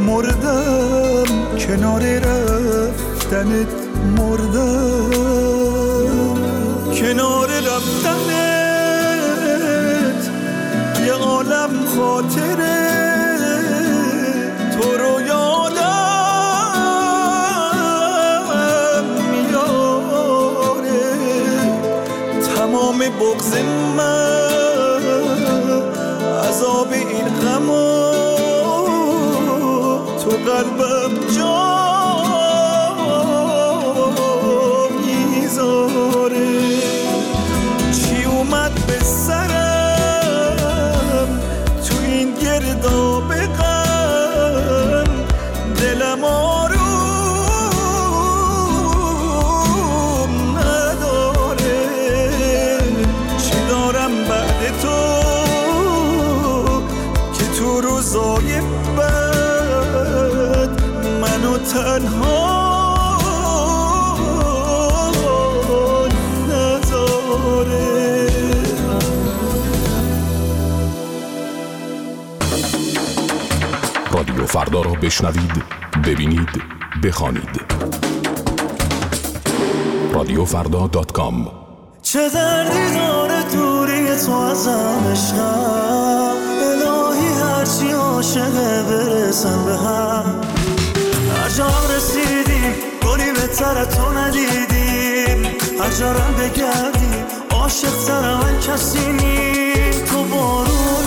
مردم کنار رفتنت مردم کنار رفتنت یه عالم خاطره تو رو یادم میاره تمام بغض من عذاب این غمو تو قلبم جا میذاره چی اومد به سرم تو این گرداب غم دلم آروم نداره چی دارم بعد تو که تو روزای بد منو تنها نذاره. رادیو فردا را بشنوید، ببینید، بخوانید. radiofrda.com. چه دردی داره دوری تو ازم عشقم الهی هرچی عاشقه برسن به هم هر جا رسیدیم گلی بهتر تو ندیدیم هر جا رم بگردیم عاشق تر من کسی نی تو بارون